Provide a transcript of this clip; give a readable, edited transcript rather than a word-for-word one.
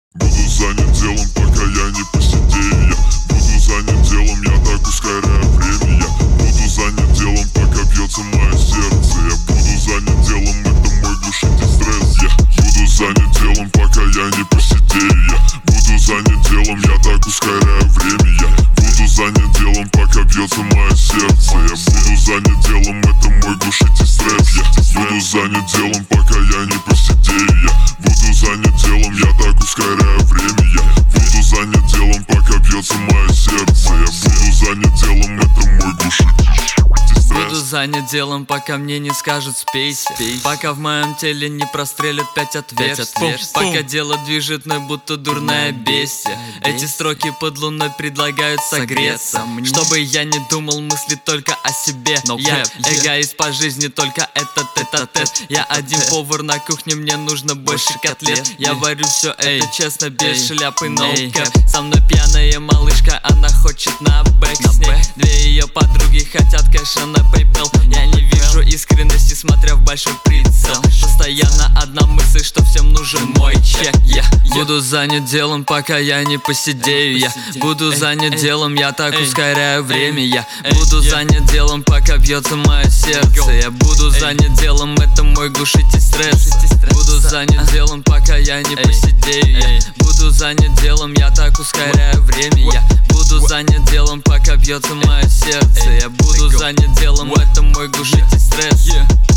Буду занят делом, пока я не посидею. Я буду занят делом, я так ускоряю время. Я буду занят делом, пока бьется мое сердце. Я буду занят делом, это мой глушитель стресс. Я буду занят делом, пока я не посидею. Я буду занят делом, я так ускоряю время. Я буду занят делом, пока бьется мое сердце. Я буду занят делом, это мой глушитель стресс. Я буду занят делом, пока я не посидею. Я буду занят делом, я так ускоряю время. Я буду занят делом, пока бьется мое сердце. Я буду занят делом, это мой глушитель стресс. Буду занят делом, пока мне не скажут спейся. Пока в моем теле не прострелят 5 отверстий. Пока дело движет мной, будто дурная бестия. Эти строки под луной предлагают согреться. Чтобы я не думал мысли только о себе. Я эгоист по жизни, только этот тет-а-тет. Я один повар на кухне, мне нужно больше котлет. Я варю все это честно, без шляпы, no cap. Со мной пьяная малышка, она хочет на бэк. С ней 2 ее подруги хотят кэша на PayPal. Я не вижу искренности, смотря в большой прицел. Постоянно одна мысль, что всем нужен мой чек. Я буду занят делом, пока я не посидею. Я буду занят делом, я так ускоряю время. Я буду занят делом, пока бьется мое сердце. Я буду занят делом, это мой глушитель стресса. Буду занят делом, пока я не посидею. Я буду занят делом, я так ускоряю время. Я буду занят делом, пока бьется мое сердце. Я буду занят делом, это мой глушитель стресс.